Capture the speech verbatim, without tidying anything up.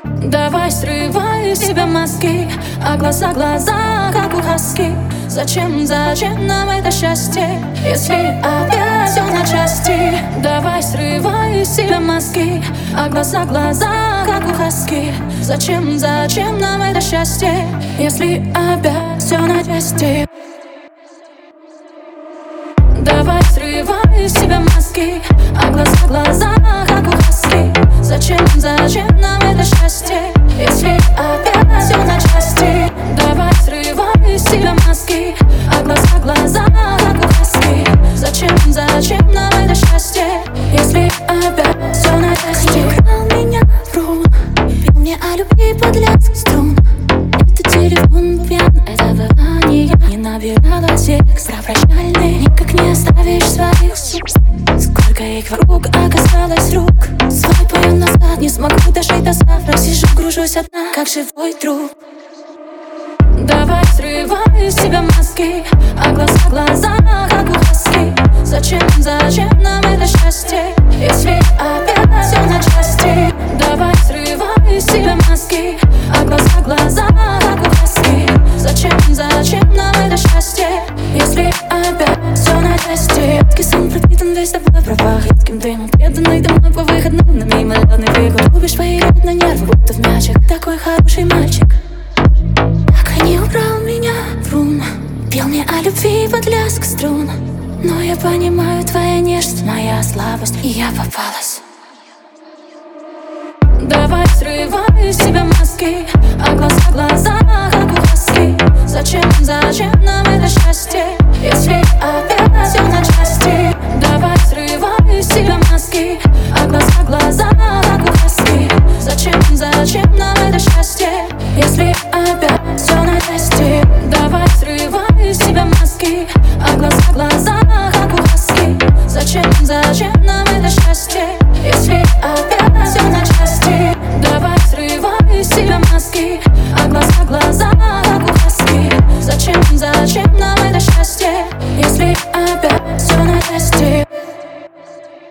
Давай срывай с себя маски, а глаза, глаза, как у хаски. Зачем, зачем нам это счастье, если опять все на части? Давай срывай с себя маски, а глаза, глаза, как у хаски. Зачем, зачем нам это счастье, если опять все на части? Давай срывай с себя маски, а глаза, глаза, как у хаски. Зачем, зачем нам это счастье, если опять все на части? Давай срывай с себя маски, а глаза, глаза, как у хаски. Зачем, зачем нам это счастье, если опять все на части? Ты украл меня в рун, пел мне о любви под лязг струн. Это телефон пьян, это внимание. Не набирала текст про прощальный, никак не оставишь своих сук. Сколько их вокруг оказалось рук. Свайпаю назад, не смогу дожить до завтра. Сижу, гружусь одна, как живой труп. Давай срывай с себя маски, а глаза, глаза, как у хаски. Зачем, зачем нам это счастье, если опять все на части? Давай срывай с себя маски, а глаза, глаза, как у хаски. Зачем, зачем нам это счастье, если опять все на части? Едкий сон пропитан весь тобой, пропах едким дымом. Преданный домой по выходным на мимолетный фигур. Рубишь свои на нервы, будто в мячик. Такой хороший мальчик, так и не убрал меня в рун. Пел мне о любви под лязг струн. Но я понимаю, твоя нежность, моя слабость, и я попалась. Давай срывай с себя маски, а глаза, глаза, как у хаски. Зачем, зачем нам это счастье, если опять все на части? Давай срывай с себя маски, а глаза, глаза,